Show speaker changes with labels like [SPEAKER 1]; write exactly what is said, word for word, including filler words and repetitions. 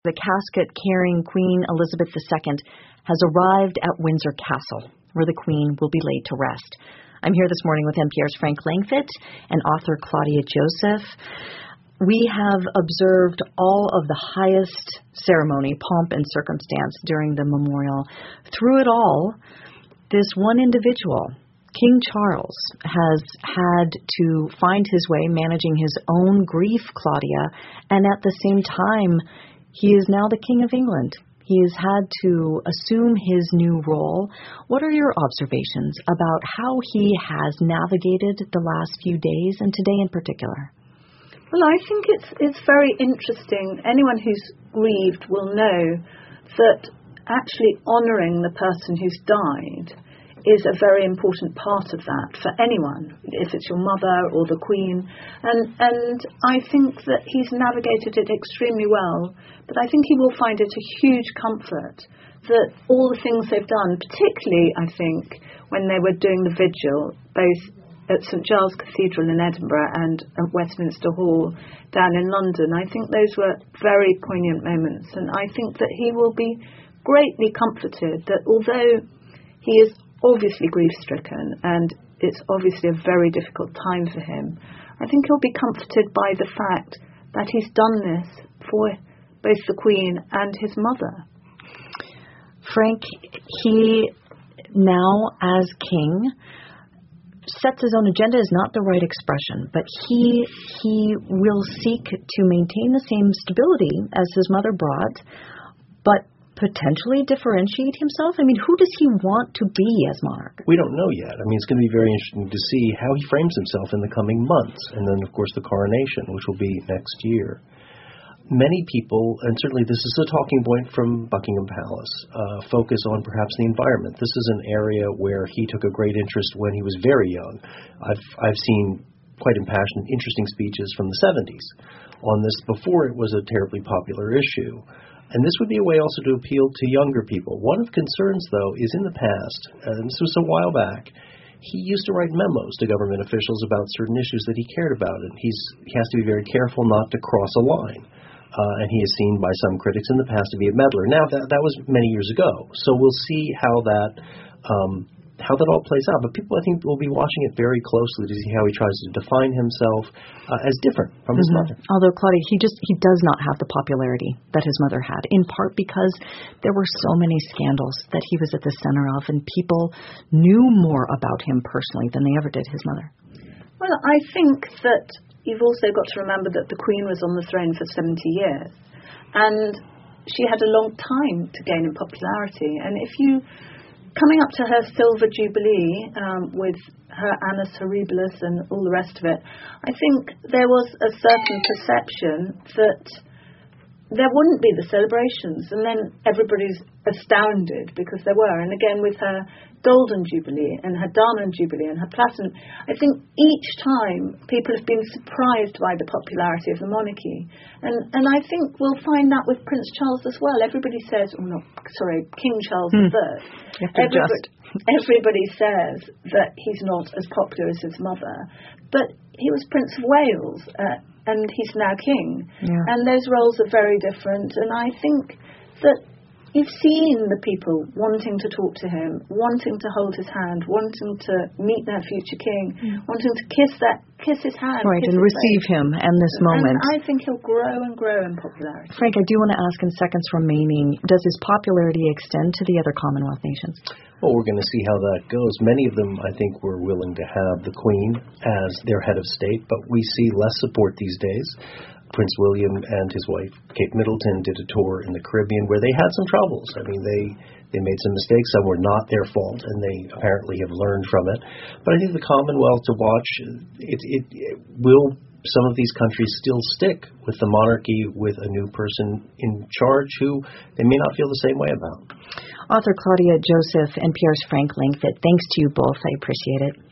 [SPEAKER 1] The casket-carrying Queen Elizabeth the Second has arrived at Windsor Castle, where the Queen will be laid to rest. I'm here this morning with N P R's Frank Langfitt and author Claudia Joseph. We have observed all of the highest ceremony, pomp, and circumstance during the memorial. Through it all, this one individual, King Charles, has had to find his way managing his own grief, Claudia, and at the same time, he is now the King of England. He has had to assume his new role. What are your observations about how he has navigated the last few days and today in particular?
[SPEAKER 2] Well, I think it's it's very interesting. Anyone who's grieved will know that actually honouring the person who's died is a very important part of that for anyone, if it's your mother or the Queen. And and I think that he's navigated it extremely well, but I think he will find it a huge comfort that all the things they've done, particularly, I think, when they were doing the vigil, both at St Giles Cathedral in Edinburgh and at Westminster Hall down in London, I think those were very poignant moments. And I think that he will be greatly comforted that although he is obviously grief-stricken, and it's obviously a very difficult time for him, I think he'll be comforted by the fact that he's done this for both the Queen and his mother.
[SPEAKER 1] Frank, he now, as king, sets his own agenda is not the right expression, but he he will seek to maintain the same stability as his mother brought, but potentially differentiate himself? I mean, who does he want to be as monarch?
[SPEAKER 3] We don't know yet. I mean, it's going to be very interesting to see how he frames himself in the coming months. And then, of course, the coronation, which will be next year. Many people, and certainly this is a talking point from Buckingham Palace, uh, focus on perhaps the environment. This is an area where he took a great interest when he was very young. I've, I've seen quite impassioned, interesting speeches from the seventies on this before it was a terribly popular issue. And this would be a way also to appeal to younger people. One of the concerns, though, is in the past, and this was a while back, he used to write memos to government officials about certain issues that he cared about. And he's, he has to be very careful not to cross a line. Uh, and he is seen by some critics in the past to be a meddler. Now, that, that was many years ago. So we'll see how that um, how that all plays out. But people, I think, will be watching it very closely to see how he tries to define himself uh, as different from his
[SPEAKER 1] mm-hmm.
[SPEAKER 3] mother.
[SPEAKER 1] Although, Claudia, he just he does not have the popularity that his mother had, in part because there were so many scandals that he was at the center of, and people knew more about him personally than they ever did his mother.
[SPEAKER 2] Well, I think that you've also got to remember that the Queen was on the throne for seventy years, and she had a long time to gain in popularity. And if you coming up to her silver jubilee um, with her Annus Horribilis and all the rest of it, I think there was a certain perception that there wouldn't be the celebrations, and then everybody's astounded because there were. And again, with her Golden Jubilee and her Diamond Jubilee and her Platinum, I think each time people have been surprised by the popularity of the monarchy. And and I think we'll find that with Prince Charles as well. Everybody says, oh no, sorry, King Charles
[SPEAKER 1] hmm.
[SPEAKER 2] the Third. Everybody, everybody says that he's not as popular as his mother, but he was Prince of Wales. Uh, and he's now king.
[SPEAKER 1] Yeah.
[SPEAKER 2] And those roles are very different. And I think that you've seen the people wanting to talk to him, wanting to hold his hand, wanting to meet their future king, mm. wanting to kiss that, kiss his hand.
[SPEAKER 1] Right,
[SPEAKER 2] kiss
[SPEAKER 1] and
[SPEAKER 2] his
[SPEAKER 1] receive
[SPEAKER 2] face.
[SPEAKER 1] him and this moment.
[SPEAKER 2] And I think he'll grow and grow in popularity.
[SPEAKER 1] Frank, I do want to ask in seconds remaining, does his popularity extend to the other Commonwealth nations?
[SPEAKER 3] Well, we're going to see how that goes. Many of them, I think, were willing to have the Queen as their head of state, but we see less support these days. Prince William and his wife, Kate Middleton, did a tour in the Caribbean where they had some troubles. I mean, they, they made some mistakes. Some were not their fault, and they apparently have learned from it. But I think the Commonwealth, to watch, it, it, it will some of these countries still stick with the monarchy with a new person in charge who they may not feel the same way about.
[SPEAKER 1] Author Claudia Joseph and N P R's Frank Langfitt, thanks to you both. I appreciate it.